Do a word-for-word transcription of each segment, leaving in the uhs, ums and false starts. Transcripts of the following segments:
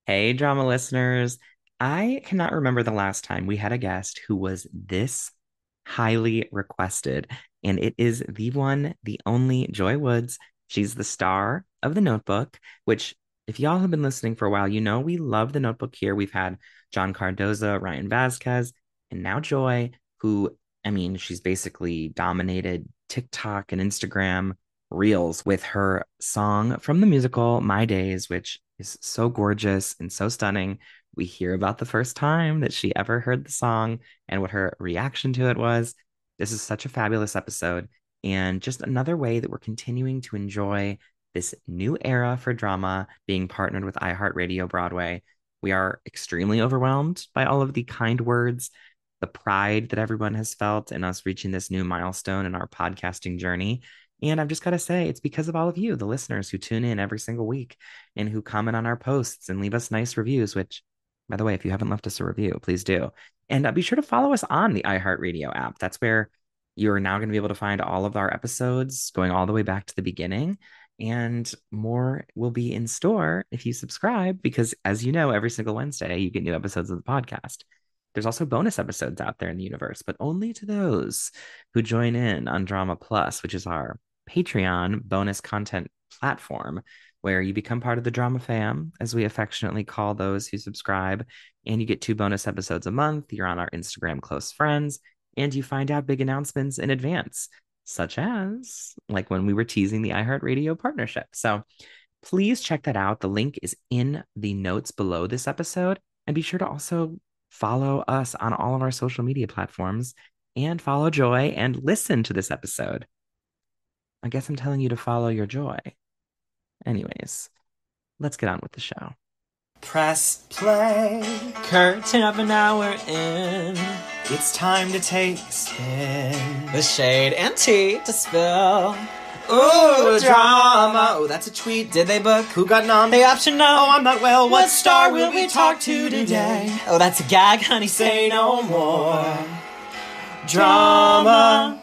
Hey, drama listeners. I cannot remember the last time we had a guest who was this highly requested, and it is the one, the only Joy Woods. She's the star of The Notebook, which, if y'all have been listening for a while, you know we love The Notebook here. We've had John Cardoza, Ryan Vasquez, and now Joy, who, I mean, she's basically dominated TikTok and Instagram reels with her song from the musical My Days, which is so gorgeous and so stunning. We hear about the first time that she ever heard the song and what her reaction to it was. This is such a fabulous episode, and just another way that we're continuing to enjoy this new era for drama being partnered with iHeartRadio Broadway. We are extremely overwhelmed by all of the kind words, the pride that everyone has felt in us reaching this new milestone in our podcasting journey. And I've just got to say, it's because of all of you, the listeners who tune in every single week and who comment on our posts and leave us nice reviews, which, by the way, if you haven't left us a review, please do. And uh, be sure to follow us on the iHeartRadio app. That's where you're now going to be able to find all of our episodes going all the way back to the beginning. And more will be in store if you subscribe, because as you know, every single Wednesday, you get new episodes of the podcast. There's also bonus episodes out there in the universe, but only to those who join in on Drama Plus, which is our Patreon bonus content platform where you become part of the Drama Fam, as we affectionately call those who subscribe, and you get two bonus episodes a month. You're on our Instagram close friends, and you find out big announcements in advance, such as like when we were teasing the iHeartRadio partnership. So please check that out. The link is in the notes below this episode, and be sure to also follow us on all of our social media platforms and follow Joy and listen to this episode. I guess I'm telling you to follow your joy. Anyways, let's get on with the show. Press play. Curtain up an hour in. It's time to take a spin. The shade and tea to spill. Ooh, drama. Oh, that's a tweet. Did they book? Who got nom? The option no. Oh, I'm not well. What star will we talk to today? Oh, that's a gag, honey. Say no more. Drama.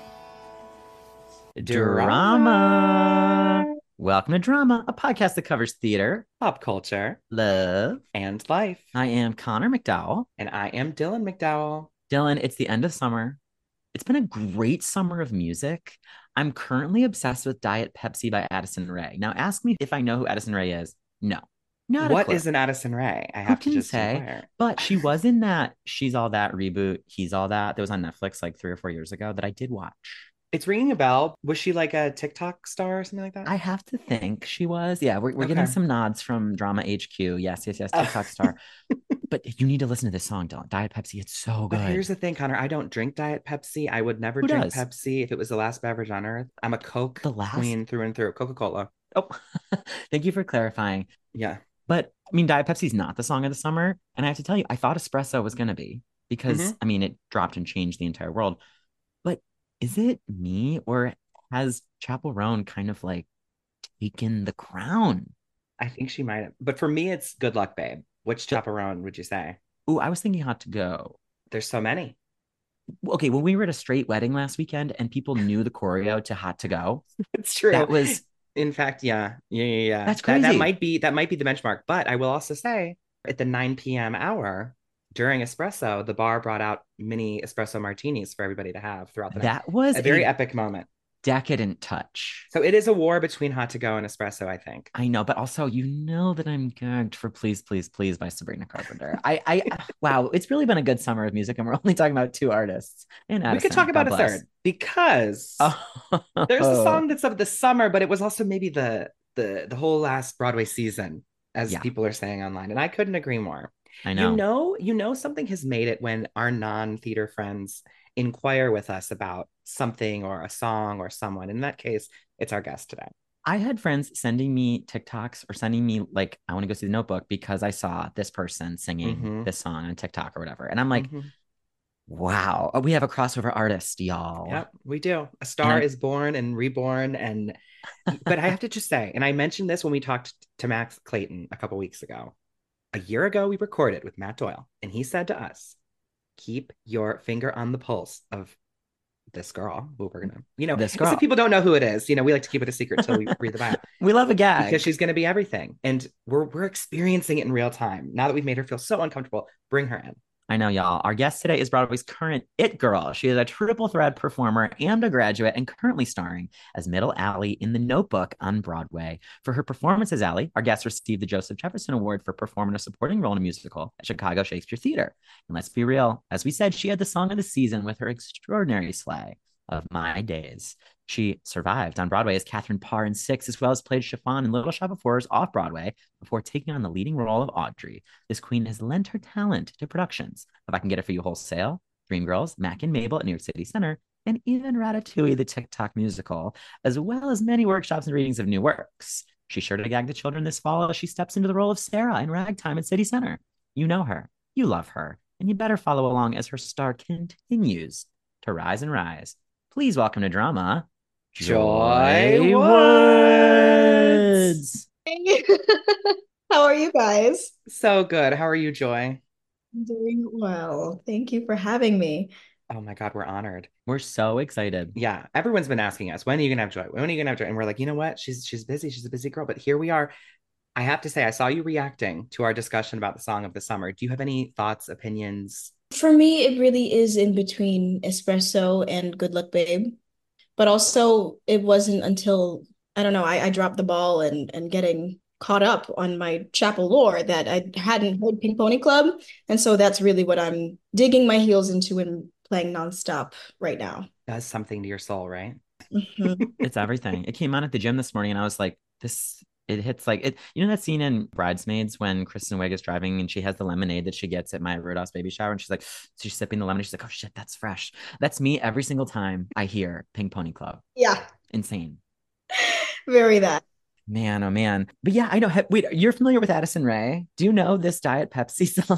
Drama. Welcome to Drama, a podcast that covers theater, Pop culture, love, and life. I am Connor McDowell. And I am Dylan McDowell. Dylan, it's the end of summer. It's been a great summer of music. I'm currently obsessed with Diet Pepsi by Addison Rae. Now, ask me if I know who Addison Rae is. No, not a What clue. is an Addison Rae? I Who have to can just say? inquire. But she was in that She's All That reboot, He's All That, that was on Netflix like three or four years ago that I did watch. It's ringing a bell. Was she like a TikTok star or something like that? I have to think she was. Yeah, we're, we're getting Okay. some nods from Drama H Q. Yes, yes, yes, TikTok star. But you need to listen to this song, Dylan. Diet Pepsi, it's so But good. here's the thing, Connor. I don't drink Diet Pepsi. I would never Who drink does? Pepsi if it was the last beverage on earth. I'm a Coke The last? queen through and through. Coca-Cola. Oh, thank you for clarifying. Yeah. But I mean, Diet Pepsi's not the song of the summer. And I have to tell you, I thought Espresso was going to be because, Mhm. I mean, it dropped and changed the entire world. But is it me or has Chapel Roan kind of like taken the crown? I think she might have. But for me, it's Good Luck, Babe. Which chaperone would you say? Ooh, I was thinking Hot to Go. There's so many. Okay, when we were at a straight wedding last weekend and people knew the choreo to Hot to Go, It's true. that was In fact, yeah. Yeah, yeah, yeah. That's That, that crazy. might be that might be the benchmark. But I will also say at the nine p.m. hour during espresso, the bar brought out mini espresso martinis for everybody to have throughout the night. that was A very a epic moment. decadent touch. So it is a war between Hot to Go and espresso, I think. I know, but also you know that I'm gagged for Please, Please, Please by Sabrina Carpenter. I, I, wow, it's really been a good summer of music, and we're only talking about two artists. And We Addison, could talk about God a bless. third because Oh, there's a song that's of the summer, but it was also maybe the the the whole last Broadway season, as Yeah. people are saying online, and I couldn't agree more. I know. You know, you know, something has made it when our non-theater friends inquire with us about something or a song or someone. In that case, it's our guest today. I had friends sending me TikToks or sending me like, I want to go see the Notebook because I saw this person singing Mhm. this song on TikTok or whatever. And I'm like, Mhm. wow, we have a crossover artist, y'all. Yep, we do. A star And I- is born and reborn. And but I have to just say, and I mentioned this when we talked to Max Clayton a couple weeks ago. A year ago, we recorded with Matt Doyle, and he said to us, keep your finger on the pulse of this girl who we're gonna, you know, This and so girl. people don't know who it is. You know, we like to keep it a secret until we read the bio We love a gag. because she's gonna be everything. And we're we're experiencing it in real time. Now that we've made her feel so uncomfortable, bring her in. I know, y'all. Our guest today is Broadway's current It Girl. She is a triple threat performer and a graduate, and currently starring as Middle Allie in The Notebook on Broadway. For her performance as Allie, our guest received the Joseph Jefferson Award for performing a supporting role in a musical at Chicago Shakespeare Theater. And let's be real, as we said, she had the song of the season with her extraordinary sleigh of My Days. She survived on Broadway as Catherine Parr in Six, as well as played Chiffon in Little Shop of Horrors off Broadway before taking on the leading role of Audrey. This queen has lent her talent to productions If I Can Get It For You Wholesale, Dreamgirls, Mac and Mabel at New York City Center, and even Ratatouille, the TikTok musical, as well as many workshops and readings of new works. She's sure to gag the children this fall as she steps into the role of Sarah in Ragtime at City Center. You know her, you love her, and you better follow along as her star continues to rise and rise. Please welcome to drama, Joy Joy Woods. Woods. How are you guys? So good. How are you, Joy? I'm doing well. Thank you for having me. Oh my God, we're honored. We're so excited. Yeah, everyone's been asking us, when are you gonna have Joy? When are you gonna have Joy? And we're like, you know what? She's she's busy. She's a busy girl. But here we are. I have to say, I saw you reacting to our discussion about the song of the summer. Do you have any thoughts, opinions? For me, it really is in between Espresso and Good Luck Babe. But also, it wasn't until, I don't know, I, I dropped the ball and, and getting caught up on my Chapel lore that I hadn't heard Pink Pony Club. And so that's really what I'm digging my heels into and playing nonstop right now. Does something to your soul, right? Mhm. It's everything. It came on at the gym this morning and I was like, this, it hits like it. You know that scene in Bridesmaids when Kristen Wiig is driving and she has the lemonade that she gets at Maya Rudolph's baby shower and she's like, she's sipping the lemon. She's like, oh shit, that's fresh. That's me every single time I hear Pink Pony Club. Yeah, Insane. very that. Man, oh man. But yeah, I know. Wait, you're familiar with Addison Rae? Do you know this Diet Pepsi song?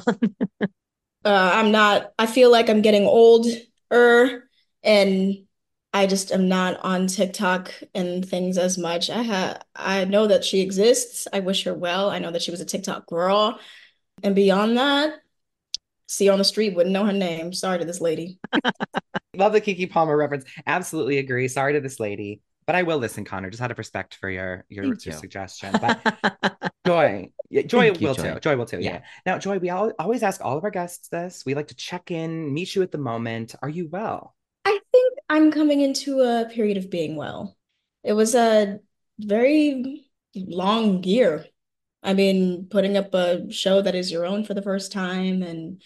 Uh, I'm not, I feel like I'm getting older and I just am not on TikTok and things as much. I have, I know that she exists. I wish her well. I know that she was a TikTok girl. And beyond that, see her on the street, wouldn't know her name. Sorry to this lady. Love the Kiki Palmer reference. Absolutely agree. Sorry to this lady. But I will listen, Connor. Just out of respect for your your, your Thank you. suggestion. But Joy, yeah, Joy Thank you, will Joy. too. Joy will too. Yeah. Yeah. Now, Joy, we all, always ask all of our guests this. We like to check in, meet you at the moment. Are you well? I think I'm coming into a period of being well. It was a very long year. I mean, putting up a show that is your own for the first time and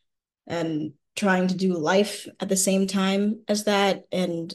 and trying to do life at the same time as that, and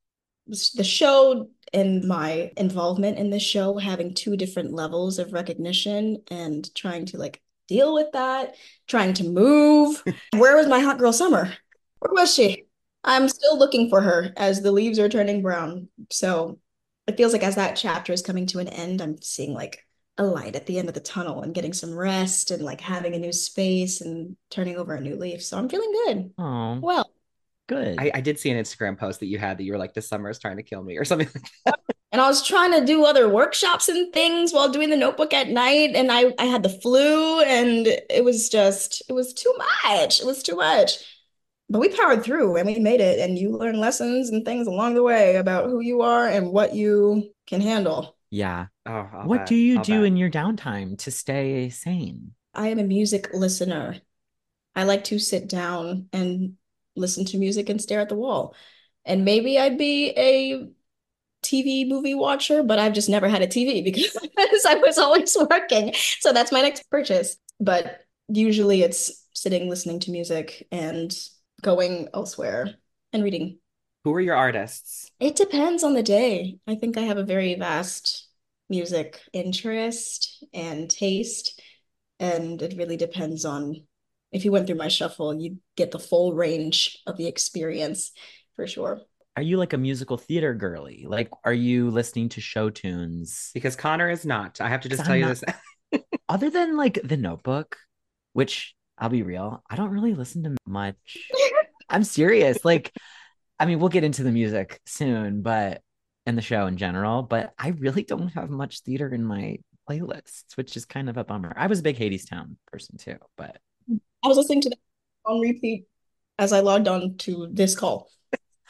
the show and my involvement in the show having two different levels of recognition and trying to like deal with that, trying to move. Where was my hot girl summer? Where was she? I'm still looking for her as the leaves are turning brown. So it feels like as that chapter is coming to an end, I'm seeing like a light at the end of the tunnel and getting some rest and like having a new space and turning over a new leaf. So I'm feeling good. Oh, Well, good. I, I did see an Instagram post that you had that you were like, this summer is trying to kill me or something like that. and I was trying to do other workshops and things while doing the notebook at night. And I, I had the flu and it was just, it was too much. It was too much. But we powered through and we made it. And you learn lessons and things along the way about who you are and what you can handle. Yeah. Oh, I'll What bet. do you I'll do bet. in your downtime to stay sane? I am a music listener. I like to sit down and listen to music and stare at the wall. And maybe I'd be a T V movie watcher, but I've just never had a T V because I was always working. So that's my next purchase. But usually it's sitting, listening to music and going elsewhere and reading. Who are your artists? It depends on the day. I think I have a very vast music interest and taste, and it really depends on if you went through my shuffle, you'd get the full range of the experience for sure. Are you like a musical theater girly? Like, are you listening to show tunes? Because Connor is not. I have to just Because tell I'm you not- this. Other than like The Notebook, which I'll be real, I don't really listen to much. I'm serious. Like, I mean, we'll get into the music soon, but and the show in general, but I really don't have much theater in my playlists, which is kind of a bummer. I was a big Hadestown person too, but I was listening to that on repeat as I logged on to this call.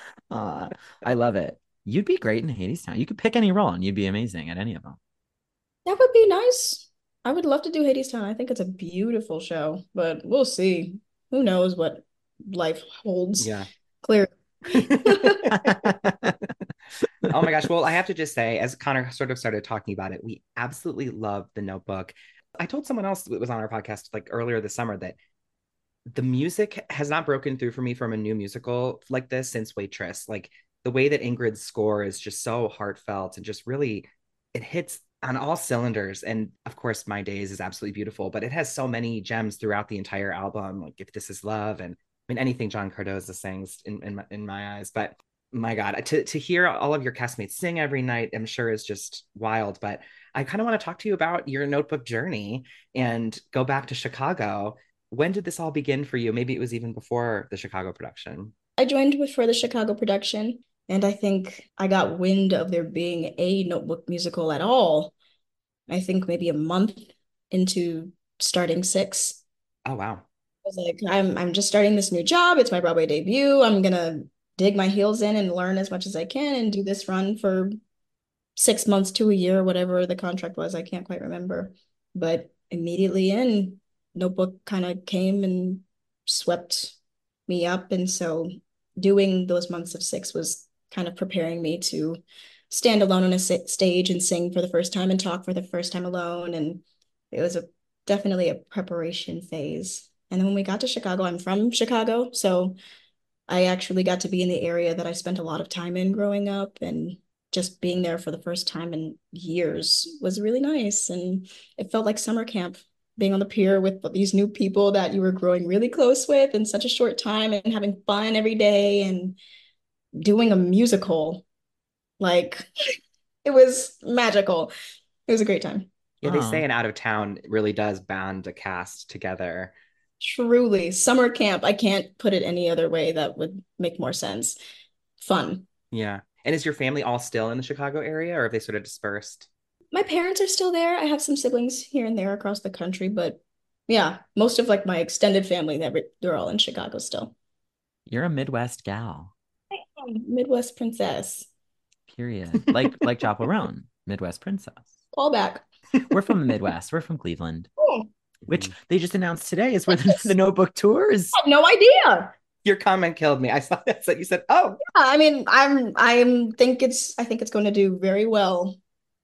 Uh, I love it. You'd be great in Hadestown. You could pick any role and you'd be amazing at any of them. That would be nice. I would love to do Hadestown. I think it's a beautiful show, but we'll see. Who knows what life holds. Yeah. Clear. Oh my gosh. Well, I have to just say, as Connor sort of started talking about it, we absolutely love The Notebook. I told someone else that was on our podcast like earlier this summer that the music has not broken through for me from a new musical like this since Waitress. Like the way that Ingrid's score is just so heartfelt and just really, it hits on all cylinders. And of course, My Days is absolutely beautiful, but it has so many gems throughout the entire album. Like If This Is Love, and I mean anything John Cardoza sings in in my, in my eyes. But my God, to to hear all of your castmates sing every night, I'm sure is just wild. But I kind of want to talk to you about your Notebook journey and go back to Chicago. When did this all begin for you? Maybe it was even before the Chicago production. I joined before the Chicago production, and I think I got wind of there being a Notebook musical at all. I think maybe a month into starting Six. Oh, wow. I was like, I'm I'm just starting this new job. It's my Broadway debut. I'm gonna dig my heels in and learn as much as I can and do this run for six months to a year, whatever the contract was. I can't quite remember. But immediately in, Notebook kind of came and swept me up. And so doing those months of Six was kind of preparing me to stand alone on a stage and sing for the first time and talk for the first time alone. And it was a definitely a preparation phase. And then when we got to Chicago, I'm from Chicago, so I actually got to be in the area that I spent a lot of time in growing up, and just being there for the first time in years was really nice. And it felt like summer camp, being on the pier with these new people that you were growing really close with in such a short time and having fun every day and doing a musical. Like it was magical. It was a great time. Yeah, they say Oh, an out of town really does band a cast together. Truly, summer camp. I can't put it any other way that would make more sense. Fun. Yeah. And is your family all still in the Chicago area, or have they sort of dispersed? My parents are still there. I have some siblings here and there across the country, but yeah, most of like my extended family, they're, they're all in Chicago still. you're a Midwest gal, Midwest princess. period. Like like Chaperone, Midwest princess. Call back. We're from the Midwest. We're from Cleveland, Oh, which they just announced today is where the, the Notebook tour is. I had no idea. Your comment killed me. I saw that. So you said, "Oh, I mean, I'm I'm think it's I think it's going to do very well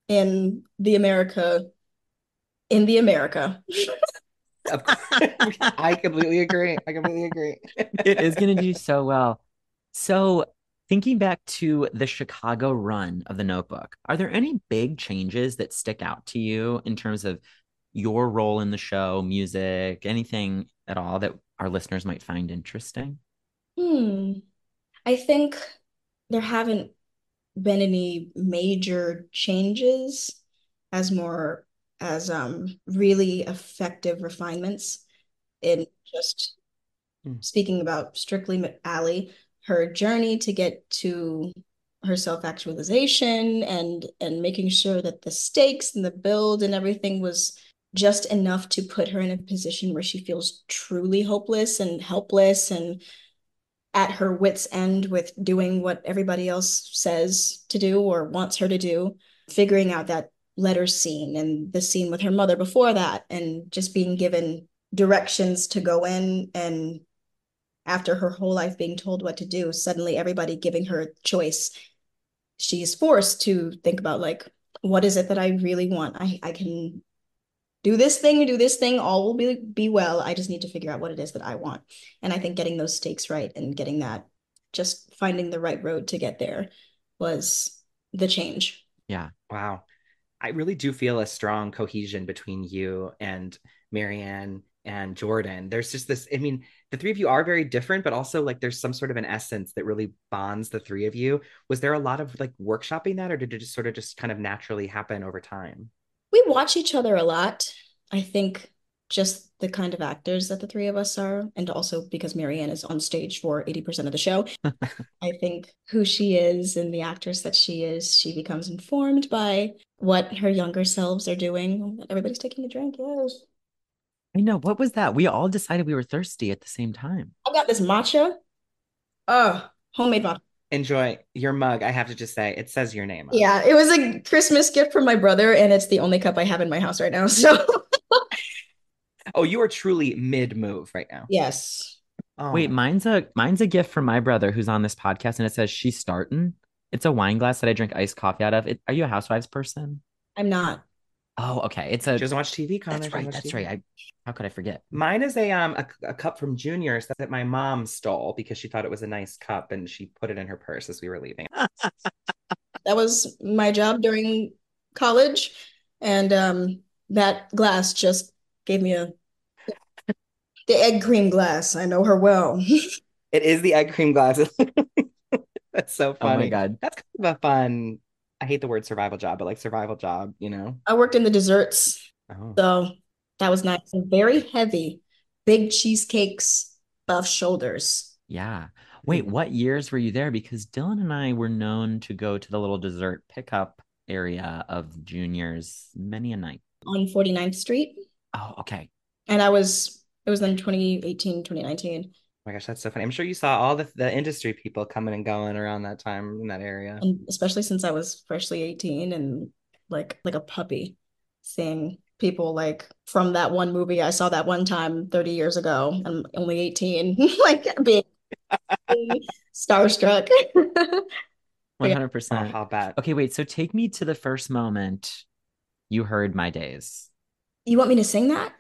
in the America in the America. of course." I completely agree. I completely agree. It is going to do so well. So, thinking back to the Chicago run of the Notebook, are there any big changes that stick out to you in terms of your role in the show, music, anything at all that our listeners might find interesting? Hmm. I think there haven't been any major changes as more as um really effective refinements in just Hmm. speaking about strictly Allie, her journey to get to her self-actualization and and making sure that the stakes and the build and everything was just enough to put her in a position where she feels truly hopeless and helpless and at her wits' end with doing what everybody else says to do or wants her to do, figuring out that letter scene and the scene with her mother before that, and just being given directions to go in. And after her whole life being told what to do, suddenly everybody giving her a choice, she's forced to think about, like, what is it that I really want? I, I can do this thing, do this thing, all will be be well. I just need to figure out what it is that I want. And I think getting those stakes right and getting that, just finding the right road to get there was the change. Yeah. Wow. I really do feel a strong cohesion between you and Marianne and Jordan. There's just this, I mean, the three of you are very different, but also like there's some sort of an essence that really bonds the three of you. Was there a lot of like workshopping that, or did it just sort of just kind of naturally happen over time? We watch each other a lot. I think just the kind of actors that the three of us are, and also because Marianne is on stage for eighty percent of the show, I think who she is and the actress that she is, she becomes informed by what her younger selves are doing. Everybody's taking a drink, yes. I know. What was that? We all decided we were thirsty at the same time. I've got this matcha. Oh, homemade matcha. Enjoy your mug. I have to just say, it says your name on it. Yeah, it was a Christmas gift from my brother, and it's the only cup I have in my house right now. So, Oh, you are truly mid-move right now. yes, Oh Wait, my. mine's a mine's a gift from my brother who's on this podcast, and it says she's starting. It's a wine glass that I drink iced coffee out of. It, are you a Housewives person? I'm not. Oh, okay. It's She a doesn't watch T V, Connor. that's She doesn't right. watch That's T V. right. I how could I forget? Mine is a um a, a cup from Junior's that my mom stole because she thought it was a nice cup and she put it in her purse as we were leaving. That was my job during college, and um, that glass just gave me a the egg cream glass. I know her well. It is the egg cream glasses. That's so Oh my funny. God. That's kind of a fun, I hate the word survival job, but like survival job, you know? I worked in the desserts, Oh. so that was nice. And very heavy, big cheesecakes, buff shoulders. Yeah. Wait, Mm. what years were you there? Because Dylan and I were known to go to the little dessert pickup area of Junior's many a night. On 49th Street. Oh, okay. And I was, it was in twenty eighteen, twenty nineteen. Oh my gosh, that's so funny. I'm sure you saw all the, the industry people coming and going around that time in that area. And especially since I was freshly eighteen and like like a puppy, seeing people like from that one movie I saw that one time thirty years ago. I'm only eighteen, like being starstruck. But yeah, one hundred Oh, percent. how bad. Okay, wait. So take me to the first moment you heard My Days. you want me to sing that?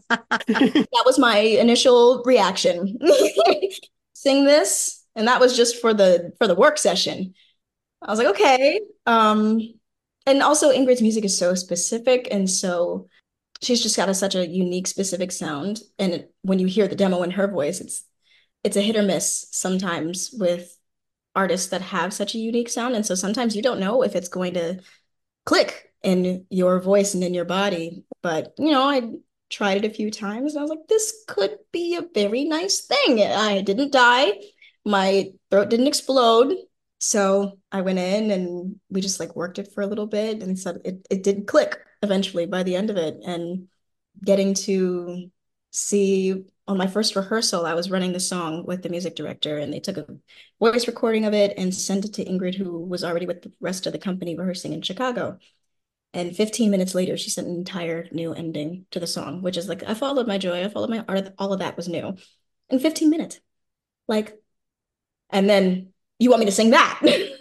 That was my initial reaction. Sing this, and that was just for the for the work session. I was like, okay. Um, and also Ingrid's music is so specific, and so she's just got a, such a unique, specific sound. And it, when you hear the demo in her voice, it's it's a hit or miss sometimes with artists that have such a unique sound. And so sometimes you don't know if it's going to click in your voice and in your body. But you know, I tried it a few times and I was like, this could be a very nice thing. I didn't die. My throat didn't explode. So I went in and we just like worked it for a little bit and said it, it did click eventually by the end of it. And getting to see on my first rehearsal, I was running the song with the music director and they took a voice recording of it and sent it to Ingrid, who was already with the rest of the company rehearsing in Chicago. And fifteen minutes later, she sent an entire new ending to the song, which is like, I followed my joy, I followed my art, all of that was new in fifteen minutes. Like, and then you want me to sing that?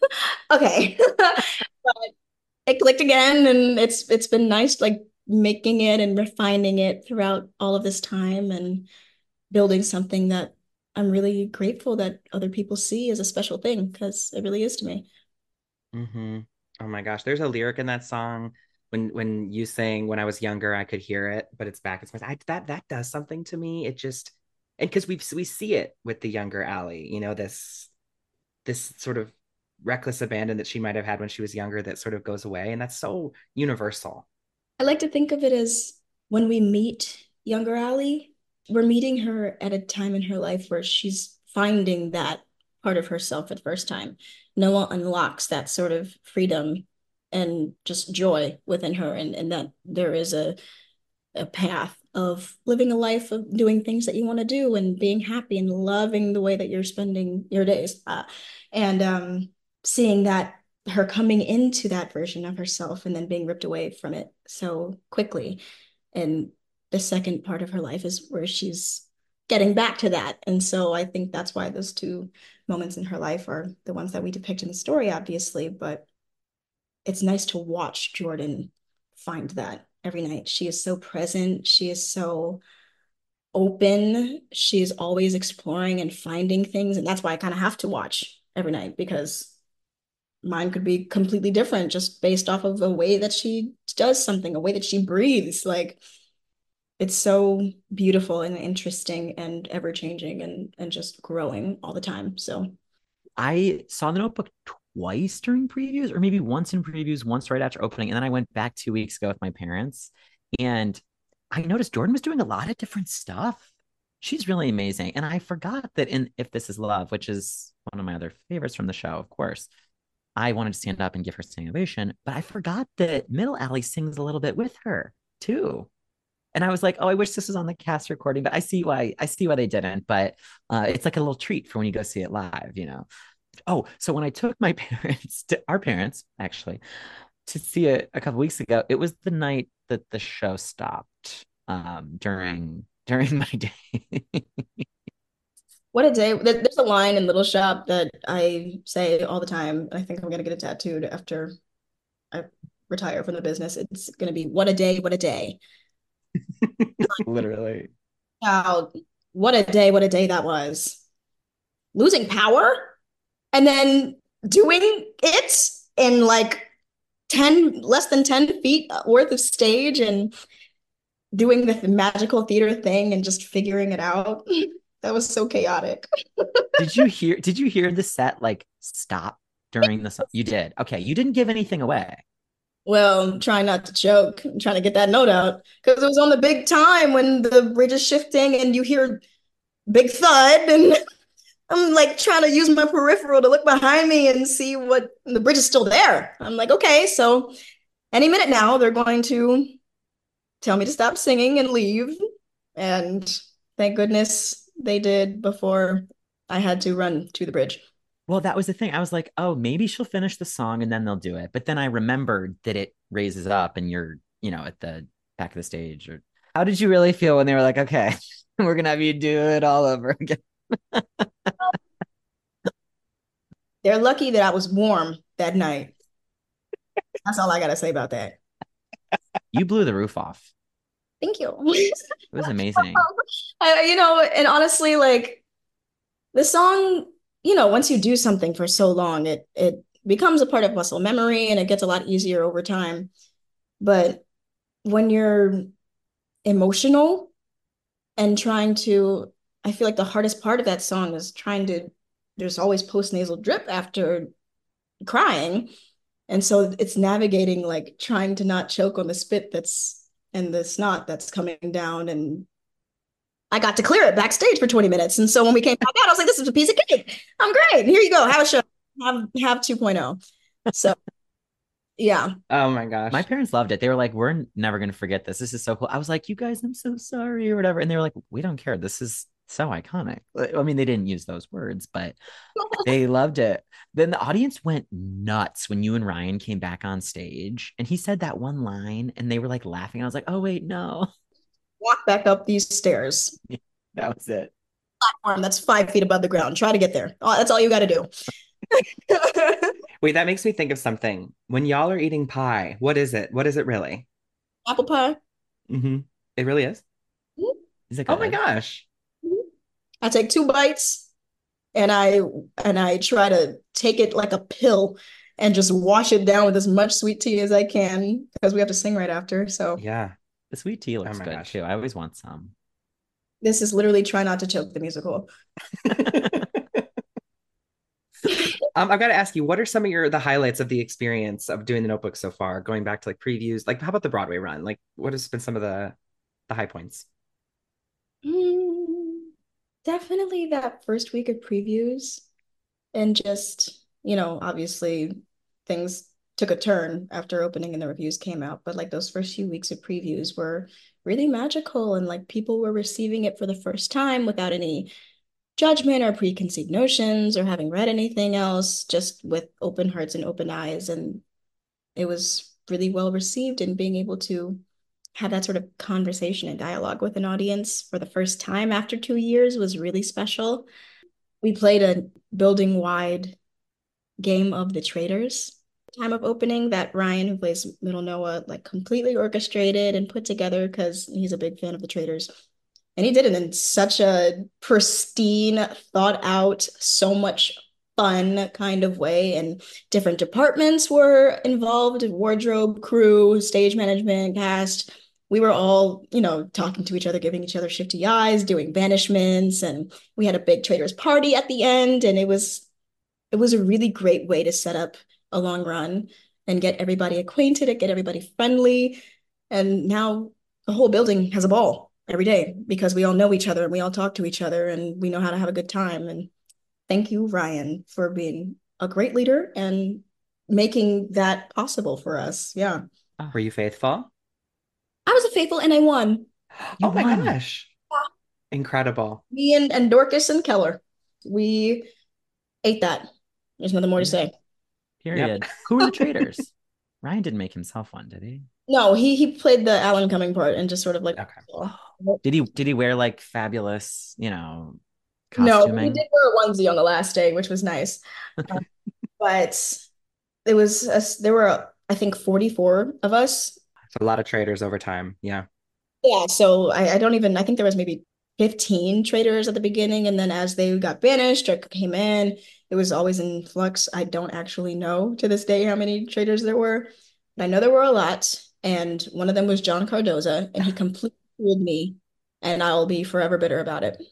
Okay. But it clicked again, and it's it's been nice, like making it and refining it throughout all of this time and building something that I'm really grateful that other people see as a special thing because it really is to me. Mm-hmm. Oh my gosh, there's a lyric in that song when when you sing when I was younger, I could hear it, but it's back. It's my I, that that does something to me. It just and because we we see it with the younger Allie, you know, this this sort of reckless abandon that she might have had when she was younger that sort of goes away, and that's so universal. I like to think of it as when we meet younger Allie, we're meeting her at a time in her life where she's finding that part of herself for the first time. Noah unlocks that sort of freedom and just joy within her, and, and that there is a, a path of living a life of doing things that you want to do and being happy and loving the way that you're spending your days. Uh, and um, seeing that her coming into that version of herself and then being ripped away from it so quickly. And the second part of her life is where she's getting back to that. And so I think that's why those two moments in her life are the ones that we depict in the story, obviously. But it's nice to watch Jordan find that every night. She is so present. She is so open. She is always exploring and finding things. And that's why I kind of have to watch every night because mine could be completely different just based off of a way that she does something, a way that she breathes. Like it's so beautiful and interesting and ever changing and and just growing all the time. So I saw the notebook twice during previews, or maybe once in previews, once right after opening. And then I went back two weeks ago with my parents. And I noticed Jordan was doing a lot of different stuff. She's really amazing. And I forgot that in If This Is Love, which is one of my other favorites from the show, of course, I wanted to stand up and give her standing ovation, but I forgot that Middle Alley sings a little bit with her too. And I was like, oh, I wish this was on the cast recording, but I see why I see why they didn't. But uh, it's like a little treat for when you go see it live, you know. Oh, so when I took my parents to our parents actually to see it a couple weeks ago, it was the night that the show stopped um during during my day. What a day. There- There's a line in Little Shop that I say all the time. I think I'm gonna get it tattooed after I retire from the business. It's gonna be what a day, what a day. Literally. Wow, what a day, what a day that was. Losing power and then doing it in like ten, less than ten feet worth of stage and doing the magical theater thing and just figuring it out. That was so chaotic. Did you hear did you hear the set like stop during the song? You did. Okay, you didn't give anything away. Well, I'm trying not to choke. I'm trying to get that note out because it was on the big time when the bridge is shifting and you hear big thud and I'm like trying to use my peripheral to look behind me and see what the bridge is still there. I'm like, okay, so any minute now they're going to tell me to stop singing and leave. And thank goodness they did before I had to run to the bridge. Well, that was the thing. I was like, oh, maybe she'll finish the song and then they'll do it. But then I remembered that it raises up and you're, you know, at the back of the stage. Or how did you really feel when they were like, okay, we're gonna have you do it all over again? They're lucky that I was warm that night. That's all I gotta say about that. You blew the roof off. Thank you. It was amazing. I, you know, and honestly, like the song, you know, once you do something for so long, it it becomes a part of muscle memory and it gets a lot easier over time. But when you're emotional and trying to, I feel like the hardest part of that song is trying to, there's always post-nasal drip after crying. And so it's navigating like trying to not choke on the spit that's and the snot that's coming down. And I got to clear it backstage for twenty minutes. And so when we came back out, I was like, this is a piece of cake. I'm great. Here you go. Have a show. Have have 2.0. So yeah. Oh my gosh. My parents loved it. They were like, we're never going to forget this. This is so cool. I was like, you guys, I'm so sorry or whatever. And they were like, we don't care. This is so iconic. I mean, they didn't use those words, but they loved it. Then the audience went nuts when you and Ryan came back on stage and he said that one line and they were like laughing. I was like, oh, wait, no. Walk back up these stairs. That was it. Platform that's five feet above the ground. Try to get there. Oh, that's all you got to do. Wait, that makes me think of something. When y'all are eating pie, what is it? What is it really? Apple pie. Mm-hmm. It really is. Is it Oh my good? gosh. I take two bites and I and I try to take it like a pill and just wash it down with as much sweet tea as I can because we have to sing right after. So Yeah. The sweet tea looks Oh my good gosh. too. I always want some. this is literally try not to choke the musical. Um, I've got to ask you, what are some of your the highlights of the experience of doing the Notebook so far? Going back to like previews, like how about the Broadway run? Like, what has been some of the the high points? Mm, definitely that first week of previews and just, you know, obviously things took a turn after opening and the reviews came out, but like those first few weeks of previews were really magical and like people were receiving it for the first time without any judgment or preconceived notions or having read anything else, just with open hearts and open eyes. And it was really well received and being able to have that sort of conversation and dialogue with an audience for the first time after two years was really special. We played a building wide game of the Traitors time of opening that Ryan, who plays Middle Noah, like completely orchestrated and put together because he's a big fan of the Traitors. And he did it in such a pristine, thought out, so much fun kind of way. And different departments were involved, wardrobe, crew, stage management, cast. We were all, you know, talking to each other, giving each other shifty eyes, doing banishments, and we had a big traders party at the end. And it was it was a really great way to set up a long run and get everybody acquainted and get everybody friendly. And now the whole building has a ball every day because we all know each other and we all talk to each other and we know how to have a good time. And thank you, Ryan, for being a great leader and making that possible for us. Yeah. Were you faithful? I was a faithful and I won. You Oh my won. gosh. Incredible. Me and, and Dorcas and Keller, we ate that. There's nothing more to Yeah. say. Period. Yep. Who were the traitors? Ryan didn't make himself one, did he? No, he he played the Alan Cumming part and just sort of like, Okay. oh. Did he did he wear like fabulous, you know, No, he costuming? did wear a onesie on the last day, which was nice. Um, but it was us there were I think forty-four of us. So a lot of traders over time. Yeah. Yeah, so I, I don't even I think there was maybe fifteen traders at the beginning, and then as they got banished or came in, it was always in flux. I don't actually know to this day how many traders there were, but I know there were a lot, and one of them was John Cardoza, and he completely fooled me, and I'll be forever bitter about it.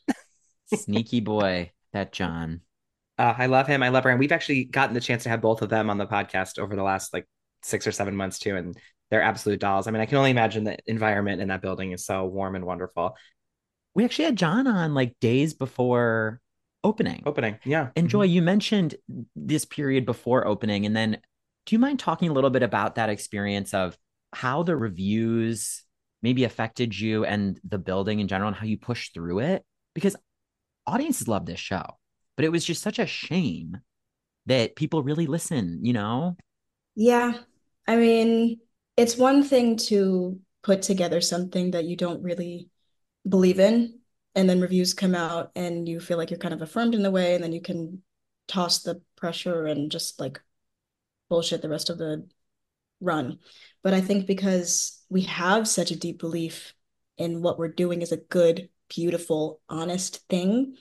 Sneaky boy, that John. Uh, I love him. I love her. And we've actually gotten the chance to have both of them on the podcast over the last like six or seven months too. And they're absolute dolls. I mean, I can only imagine the environment in that building is so warm and wonderful. We actually had John on like days before opening. Opening. Yeah. And Joy, Mhm. you mentioned this period before opening. And then do you mind talking a little bit about that experience of how the reviews maybe affected you and the building in general and how you pushed through it? Because audiences love this show, but it was just such a shame that people really listen, you know? Yeah, I mean, it's one thing to put together something that you don't really believe in, and then reviews come out and you feel like you're kind of affirmed in a way, and then you can toss the pressure and just like bullshit the rest of the run. But I think because we have such a deep belief in what we're doing is a good, beautiful, honest thing,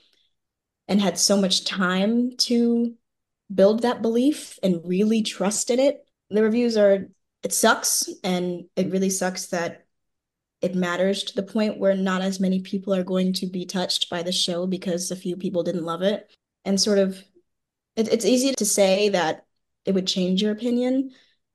and had so much time to build that belief and really trust in it, the reviews are, it sucks. And it really sucks that it matters to the point where not as many people are going to be touched by the show because a few people didn't love it. And sort of, it, it's easy to say that it would change your opinion,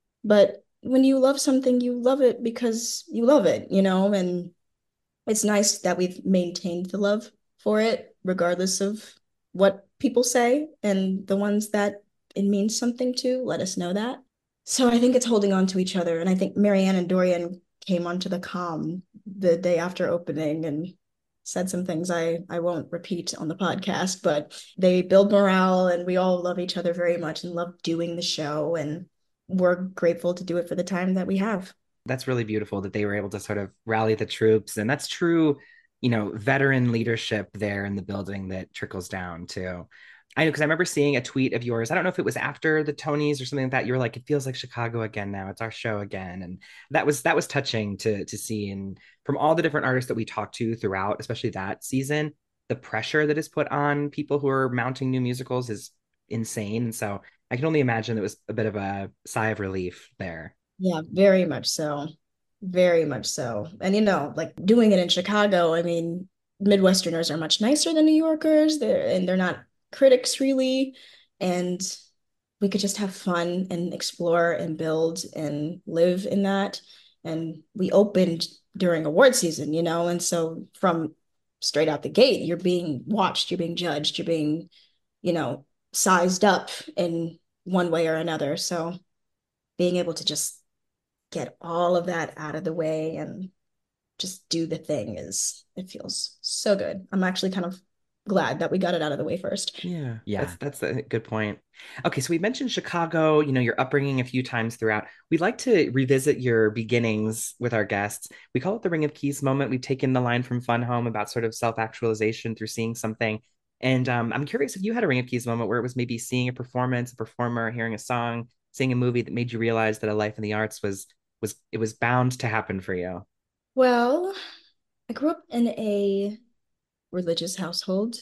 but when you love something, you love it because you love it, you know? And it's nice that we've maintained the love for it, regardless of what people say. And the ones that it means something to, let us know that. So I think it's holding on to each other. And I think Marianne and Dorian came onto the comm the day after opening and said some things I, I won't repeat on the podcast, but they build morale and we all love each other very much and love doing the show. And we're grateful to do it for the time that we have. That's really beautiful that they were able to sort of rally the troops. And that's true, you know, veteran leadership there in the building that trickles down too. I know because I remember seeing a tweet of yours. I don't know if it was after the Tonys or something like that. You were like, it feels like Chicago again now. It's our show again. And that was that was touching to to see. And from all the different artists that we talked to throughout, especially that season, the pressure that is put on people who are mounting new musicals is insane. And so I can only imagine it was a bit of a sigh of relief there. Yeah, very much so. Very much so. And you know, like doing it in Chicago, I mean, Midwesterners are much nicer than New Yorkers. They're and they're not critics really. And we could just have fun and explore and build and live in that. And we opened during award season, you know, and so from straight out the gate, you're being watched, you're being judged, you're being, you know, sized up in one way or another. So being able to just get all of that out of the way and just do the thing is it feels so good. I'm actually kind of glad that we got it out of the way first. Yeah, Yeah. that's that's a good point. Okay, so we mentioned Chicago, you know, your upbringing a few times throughout. We'd like to revisit your beginnings with our guests. We call it the Ring of Keys moment. We've taken the line from Fun Home about sort of self-actualization through seeing something. And um, I'm curious if you had a Ring of Keys moment where it was maybe seeing a performance, a performer, hearing a song, seeing a movie that made you realize that a life in the arts was was it was bound to happen for you. Well, I grew up in a religious household,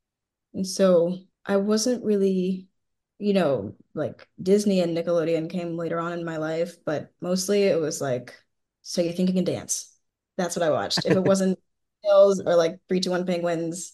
and so I wasn't really, you know, like Disney and Nickelodeon came later on in my life, but mostly it was like, so you think you can dance? That's what I watched. If it wasn't Hills or like three, two, one Penguins,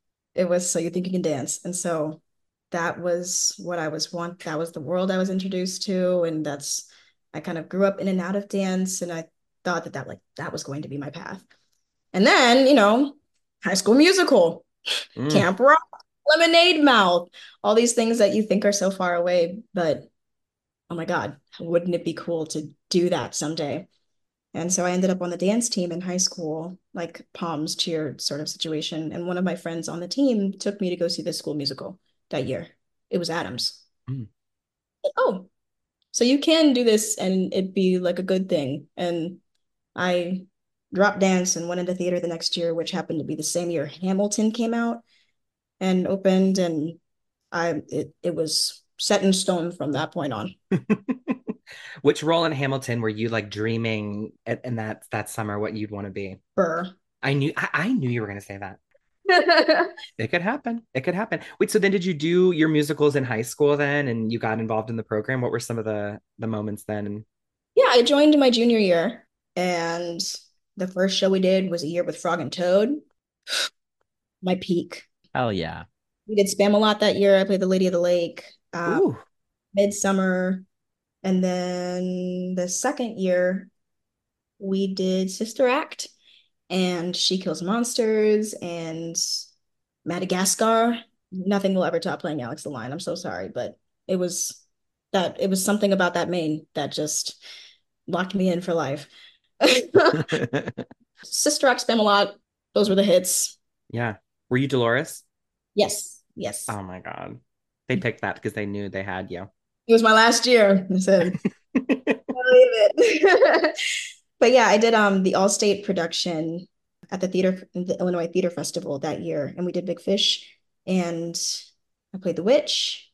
it was so you think you can dance. And so that was what I was want. That was the world I was introduced to, and that's I kind of grew up in and out of dance, and I thought that that like that was going to be my path. And then, you know, High School Musical, Mm. Camp Rock, Lemonade Mouth, all these things that you think are so far away, but oh my God, wouldn't it be cool to do that someday? And so I ended up on the dance team in high school, like Palms cheer sort of situation. And one of my friends on the team took me to go see the school musical that year. It was Adams. Mm. Oh, so you can do this and it'd be like a good thing. And I dropped dance and went into theater the next year, which happened to be the same year Hamilton came out and opened, and I it it was set in stone from that point on. Which role in Hamilton were you like dreaming at, in that that summer what you'd want to be? Burr. I knew I, I knew you were going to say that. It could happen. It could happen. Wait, so then did you do your musicals in high school then and you got involved in the program? What were some of the the moments then? Yeah, I joined my junior year, and the first show we did was A Year with Frog and Toad. My peak. Hell yeah. We did Spam-A-Lot that year. I played the Lady of the Lake, uh, Ooh, Midsummer, and then the second year we did Sister Act and She Kills Monsters and Madagascar. Nothing will ever top playing Alex the Lion. I'm so sorry, but it was that it was something about that main that just locked me in for life. Sister Act, Spam-A-Lot, those were the hits. yeah. Were you Dolores? Yes, yes. Oh my God. They picked that because they knew they had you. It was my last year. I said, believe it. But yeah, I did um the All-State production at the theater, the Illinois Theater Festival that year, and we did Big Fish, and I played the witch,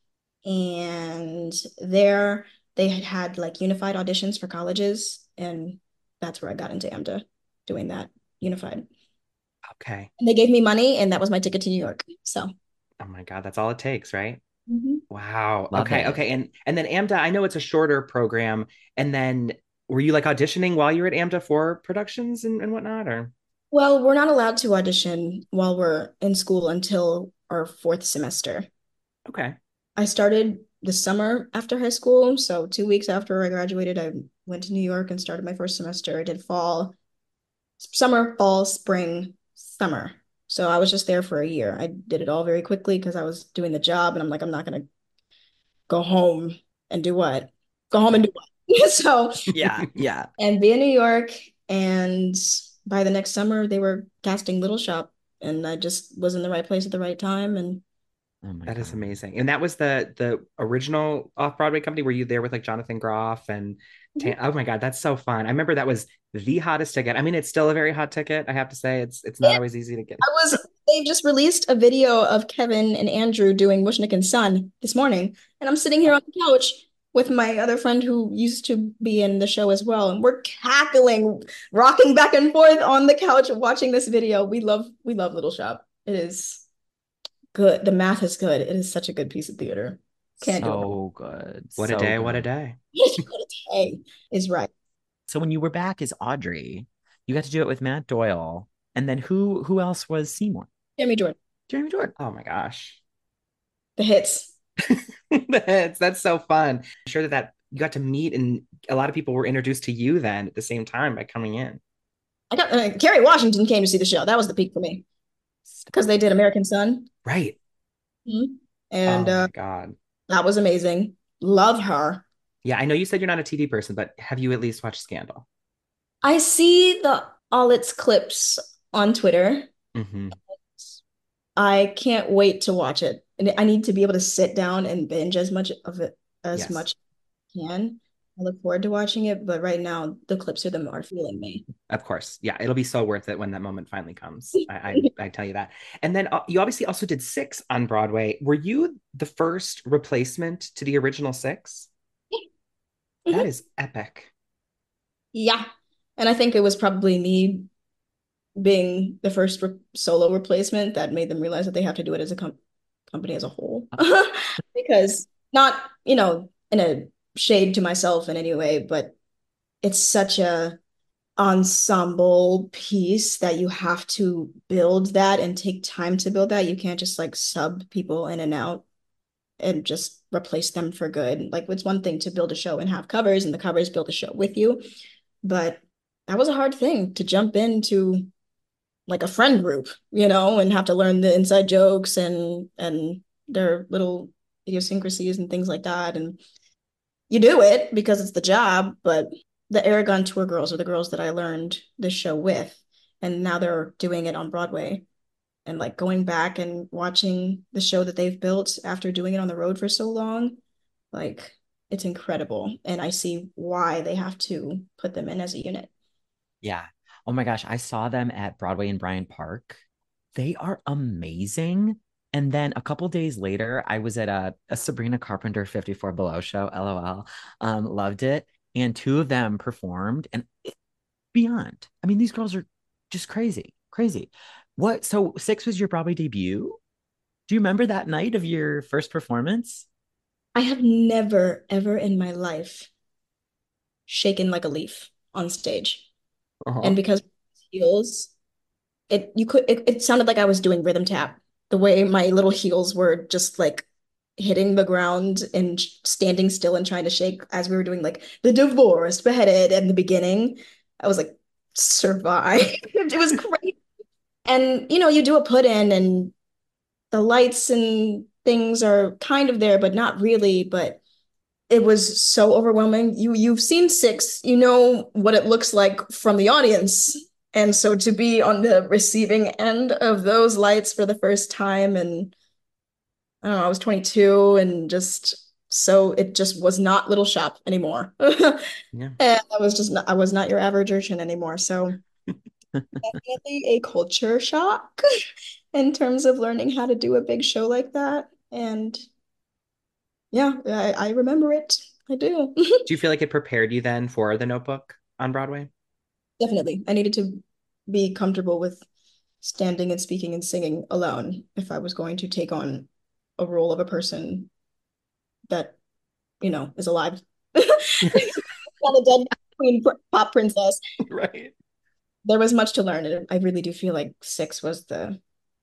and there they had had like unified auditions for colleges, and that's where I got into AMDA doing that unified. Okay. And they gave me money, and that was my ticket to New York. So, Oh my God, that's all it takes, right? mhm. Wow. Love Okay. it. Okay. And and then AMDA, I know it's a shorter program. And then were you like auditioning while you were at AMDA for productions and, and whatnot? Or Well, we're not allowed to audition while we're in school until our fourth semester. okay. I started the summer after high school. So two weeks after I graduated, I went to New York and started my first semester. I did fall, summer, fall, spring, summer. So I was just there for a year. I did it all very quickly because I was doing the job, and I'm like, I'm not gonna go home and do what? Go home and do what? So, Yeah, yeah. and be in New York. And by the next summer, they were casting Little Shop, and I just was in the right place at the right time. And Oh my That is God. amazing. And that was the the original off-Broadway company. Were you there with like Jonathan Groff and Tan- oh my God, that's so fun. I remember that was the hottest ticket. I mean, it's still a very hot ticket, I have to say. It's it's not yeah, always easy to get. I was, they just released a video of Kevin and Andrew doing Mushnik and Son this morning. And I'm sitting here on the couch with my other friend who used to be in the show as well. And we're cackling, rocking back and forth on the couch watching this video. We love, we love Little Shop. It is good. The math is good. It is such a good piece of theater. Can't go wrong. So good. What a So day, what a good. day. Hey, is right. So when you were back as Audrey, you got to do it with Matt Doyle. And then who who else was Seymour? Jeremy Jordan, Jeremy Jordan. Oh my gosh. the hits. That's that's so fun. I'm sure that that you got to meet and a lot of people were introduced to you then at the same time by coming in. I got uh, Kerry Washington came to see the show. That was the peak for me because they did American Son. Right. Mhm. Oh And uh, my God. that was amazing. Love her. Yeah, I know you said you're not a T V person, but have you at least watched Scandal? I see the all its clips on Twitter. Hmm. I can't wait to watch it. And I need to be able to sit down and binge as much of it as Yes, much as I can. I look forward to watching it, but right now the clips are them are feeling me. of course. Yeah, it'll be so worth it when that moment finally comes. I I, I tell you that. And then uh, you obviously also did Six on Broadway. Were you the first replacement to the original Six? That Mhm. is epic. Yeah. And I think it was probably me being the first re solo replacement that made them realize that they have to do it as a com company as a whole. Because not, you know, in a shade to myself in any way, but it's such a ensemble piece that you have to build that and take time to build that. You can't just like sub people in and out and just replace them for good. Like it's one thing to build a show and have covers and the covers build a show with you, but that was a hard thing to jump into like a friend group, you know, and have to learn the inside jokes and and their little idiosyncrasies and things like that. And you do it because it's the job, but the Aragon Tour girls are the girls that I learned this show with, and now they're doing it on Broadway. And like going back and watching the show that they've built after doing it on the road for so long, Like, it's incredible. And I see why they have to put them in as a unit. Yeah. Oh my gosh, I saw them at Broadway in Bryant Park. They are amazing. And then a couple days later, I was at a, a Sabrina Carpenter fifty-four Below show, LOL. Um, loved it. And two of them performed and it, beyond. I mean, these girls are just crazy, crazy. What? So Six was your Broadway debut? Do you remember that night of your first performance? I have never, ever in my life shaken like a leaf on stage. And Uh-huh. because heels, it you could it, it sounded like I was doing rhythm tap. The way my little heels were just like hitting the ground and standing still and trying to shake as we were doing like the divorced, beheaded in the beginning. I was like, survive. It was great. And you know, you do a put in and the lights and things are kind of there, but not really. But it was so overwhelming. You you've seen Six, you know what it looks like from the audience. And so to be on the receiving end of those lights for the first time, and I don't know, I was twenty-two and just so it just was not Little Shop anymore. Yeah. And I was just not, I was not your average urchin anymore. So definitely a culture shock in terms of learning how to do a big show like that. And yeah, I, I remember it. I do. Do you feel like it prepared you then for The Notebook on Broadway? Definitely. I needed to be comfortable with standing and speaking and singing alone if I was going to take on a role of a person that, you know, is alive. Not a dead queen pop princess. Right. There was much to learn, and I really do feel like Six was the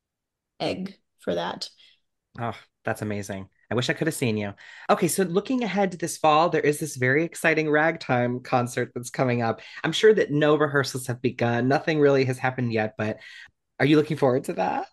egg for that. Oh, that's amazing. I wish I could have seen you. Okay, so looking ahead to this fall, there is this very exciting ragtime concert that's coming up. I'm sure that no rehearsals have begun. Nothing really has happened yet, but are you looking forward to that?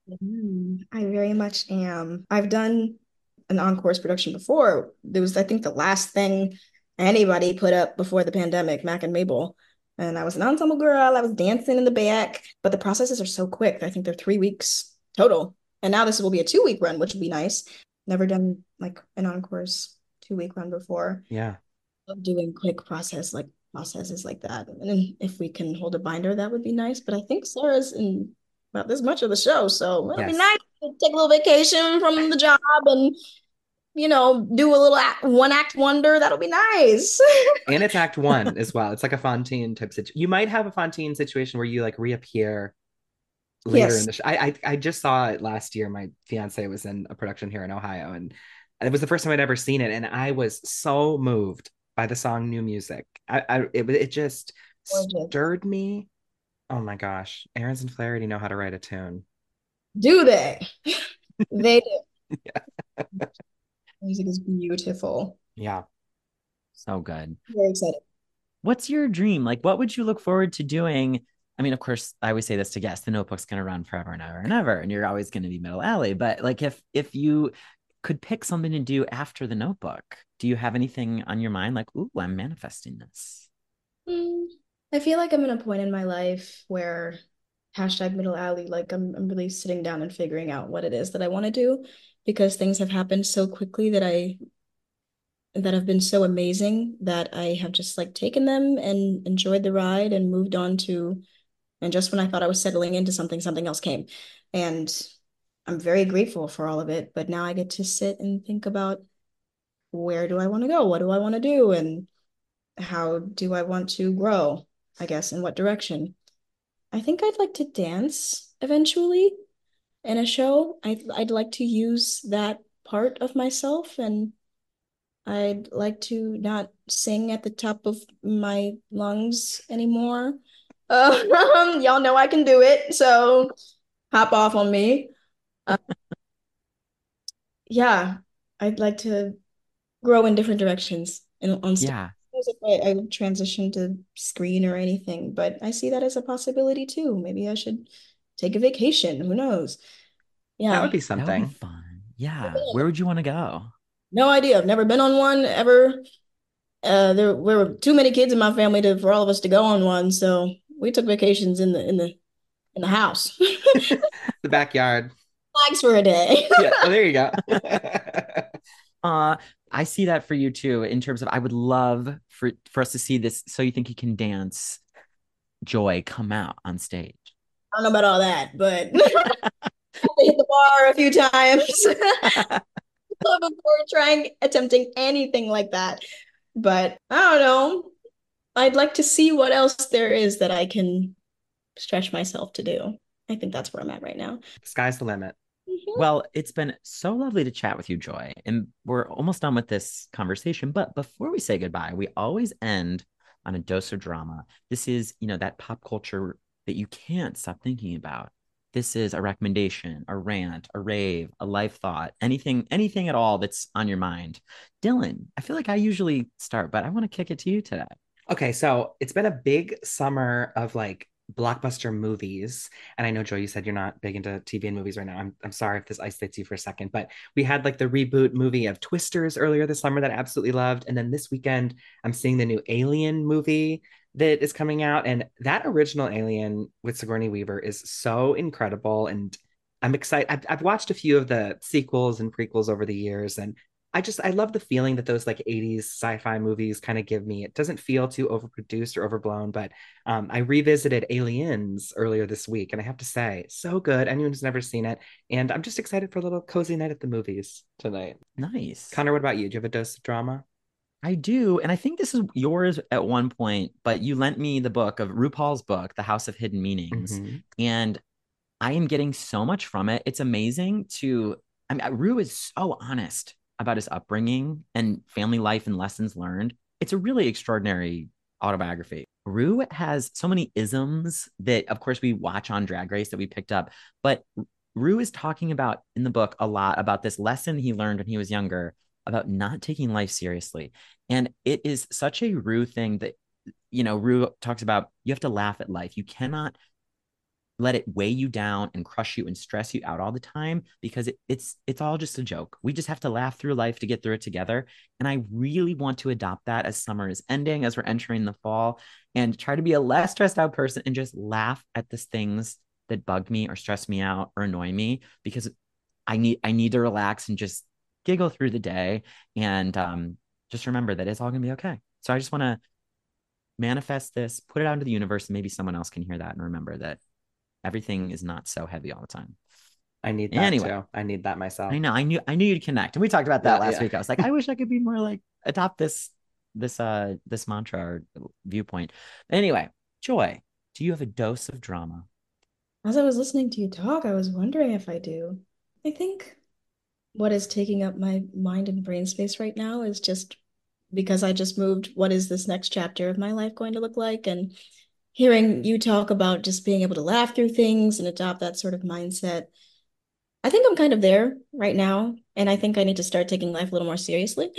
Mm, I very much am. I've done an on-course production before. There was, I think, the last thing anybody put up before the pandemic, Mac and Mabel. And I was an ensemble girl. I was dancing in the back, but the processes are so quick. I think they're three weeks total. And now this will be a two-week run, which would be nice. Never done like an on-course two-week run before. Yeah. Love doing quick process like processes like that. And then if we can hold a binder, that would be nice. But I think Sarah's in about this much of the show, so it'll be Yes. nice to take a little vacation from the job and you know do a little act, one act wonder. That'll be nice. And it's act one as well. It's like a Fontaine type situation. You might have a Fontaine situation where you like reappear later in Yes, the show. I, I I just saw it last year. My fiance was in a production here in Ohio, and it was the first time I'd ever seen it, and I was so moved by the song "New Music." I, I it it just gorgeous. stirred me. Oh my gosh, Aarons and Flaherty know how to write a tune. Do they? They do. Yeah. Music is beautiful. Yeah. So good. Very excited. What's your dream? Like, what would you look forward to doing? I mean, of course, I always say this to guests, the notebook's gonna run forever and ever and ever, and you're always gonna be middle alley. But like if if you could pick something to do after the notebook, do you have anything on your mind? Like, ooh, I'm manifesting this. Mm, I feel like I'm in a point in my life where hashtag middle alley, like I'm I'm really sitting down and figuring out what it is that I want to do because things have happened so quickly that I that have been so amazing that I have just like taken them and enjoyed the ride and moved on to, and just when I thought I was settling into something, something else came. And I'm very grateful for all of it, but now I get to sit and think about where do I want to go? What do I want to do? And how do I want to grow? I guess in what direction? I think I'd like to dance eventually in a show. I'd I'd like to use that part of myself, and I'd like to not sing at the top of my lungs anymore. Uh, y'all know I can do it, so hop off on me. Uh, yeah, I'd like to grow in different directions and on stage. Yeah, As if I, I transition to screen or anything, but I see that as a possibility too. Maybe I should take a vacation. Who knows? That would Yeah. be that would be something. fun. Yeah. Where would you want to go? No idea. I've never been on one ever. Uh, there were too many kids in my family to for all of us to go on one, so we took vacations in the in the in the house. The backyard. Flags for a day. Yeah. Oh, there you go. Uh, I see that for you too, in terms of I would love for for us to see this So You Think You Can Dance Joy come out on stage. I don't know about all that, but I hit the bar a few times before trying attempting anything like that. But I don't know. I'd like to see what else there is that I can stretch myself to do. I think that's where I'm at right now. Sky's the limit. Mhm. Well, it's been so lovely to chat with you, Joy. And we're almost done with this conversation. But before we say goodbye, we always end on a dose of drama. This is, you know, that pop culture that you can't stop thinking about. This is a recommendation, a rant, a rave, a life thought, anything, anything at all that's on your mind. Dylan, I feel like I usually start, but I want to kick it to you today. Okay, so it's been a big summer of like blockbuster movies. And I know, Joy, you said you're not big into T V and movies right now. I'm, I'm sorry if this isolates you for a second, but we had like the reboot movie of Twisters earlier this summer that I absolutely loved. And then this weekend, I'm seeing the new Alien movie that is coming out. And that original Alien with Sigourney Weaver is so incredible. And I'm excited. I've, I've watched a few of the sequels and prequels over the years, and I just I love the feeling that those like eighties sci-fi movies kind of give me. It doesn't feel too overproduced or overblown, but um, I revisited Aliens earlier this week, and I have to say, so good. Anyone who's never seen it, and I'm just excited for a little cozy night at the movies tonight. Nice. Connor, what about you? Do you have a dose of drama? I do. And I think this is yours at one point, but you lent me the book of RuPaul's book, The House of Hidden Meanings. Mm-hmm. And I am getting so much from it. It's amazing to, I mean, Ru is so honest about his upbringing and family life and lessons learned. It's a really extraordinary autobiography. Ru has so many isms that, of course, we watch on Drag Race that we picked up, but Ru is talking about in the book a lot about this lesson he learned when he was younger about not taking life seriously. And it is such a Ru thing that, you know, Ru talks about you have to laugh at life. You cannot let it weigh you down and crush you and stress you out all the time, because it, it's it's all just a joke. We just have to laugh through life to get through it together. And I really want to adopt that as summer is ending, as we're entering the fall, and try to be a less stressed out person and just laugh at the things that bug me or stress me out or annoy me, because I need I need to relax and just giggle through the day, and um, just remember that it's all gonna be okay. So I just want to manifest this, put it out into the universe, and maybe someone else can hear that and remember that everything is not so heavy all the time. I need that anyway, too. I need that myself. I know. I knew. I knew you'd connect, and we talked about that Yeah, last yeah. week. I was like, I wish I could be more like adopt this, this, uh, this mantra or viewpoint. Anyway, Joy, do you have a dose of drama? As I was listening to you talk, I was wondering if I do. I think what is taking up my mind and brain space right now is just because I just moved, what is this next chapter of my life going to look like? And hearing you talk about just being able to laugh through things and adopt that sort of mindset, I think I'm kind of there right now. And I think I need to start taking life a little more seriously.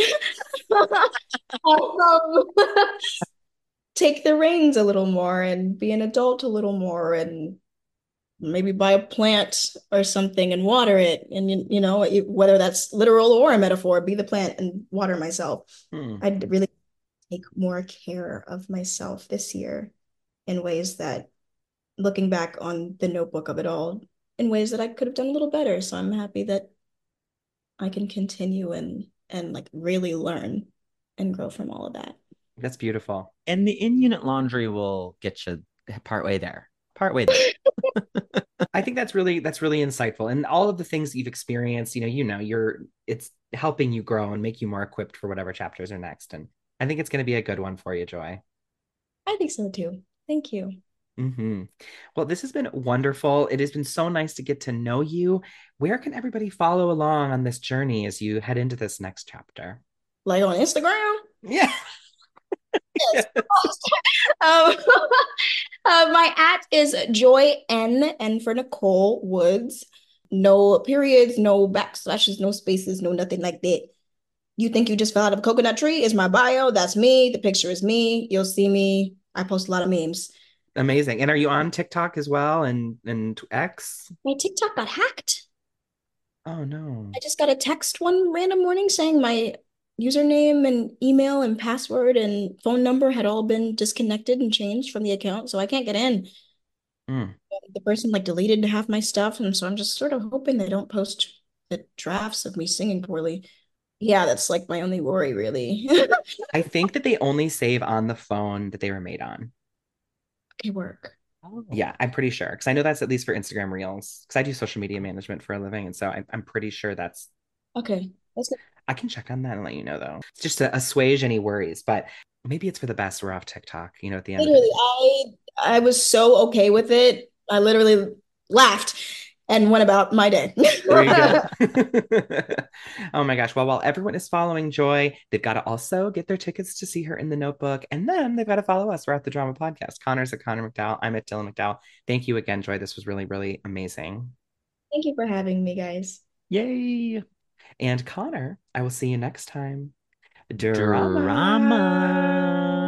Um, take the reins a little more and be an adult a little more, and maybe buy a plant or something and water it. And, you, you know, whether that's literal or a metaphor, be the plant and water myself. Hmm. I'd really take more care of myself this year in ways that, looking back on the notebook of it all, in ways that I could have done a little better. So I'm happy that I can continue and and like really learn and grow from all of that. That's beautiful. And the in-unit laundry will get you partway there. Partway there. I think that's really that's really insightful. And all of the things you've experienced, you know, you know, you're it's helping you grow and make you more equipped for whatever chapters are next. And I think it's going to be a good one for you, Joy. I think so too. Thank you. Mm-hmm. Well, this has been wonderful. It has been so nice to get to know you. Where can everybody follow along on this journey as you head into this next chapter? Like on Instagram? Yeah. Yes. um, uh, my at is Joy N, N for Nicole Woods. No periods, no backslashes, no spaces, no nothing like that. You think you just fell out of a coconut tree is my bio. That's me. The picture is me. You'll see me. I post a lot of memes. Amazing. And are you on TikTok as well and and X? My TikTok got hacked. Oh no. I just got a text one random morning saying my username and email and password and phone number had all been disconnected and changed from the account, so I can't get in. Mm. The person like deleted half my stuff, and so I'm just sort of hoping they don't post the drafts of me singing poorly. Yeah, that's like my only worry, really. I think that they only save on the phone that they were made on. Okay, work. Oh. Yeah, I'm pretty sure because I know that's at least for Instagram Reels because I do social media management for a living, and so I'm, I'm pretty sure that's. Okay, that's good. I can check on that and let you know though. It's just to assuage any worries, but maybe it's for the best. We're off TikTok, you know, at the end of the Literally, day. I I was so okay with it. I literally laughed and went about my day. There you go. Oh my gosh. Well, while everyone is following Joy, they've got to also get their tickets to see her in the Notebook. And then they've got to follow us. We're at the Drama Podcast. Connor's at Connor McDowell. I'm at Dylan McDowell. Thank you again, Joy. This was really, really amazing. Thank you for having me, guys. Yay. And Connor, I will see you next time. Drama. Drama.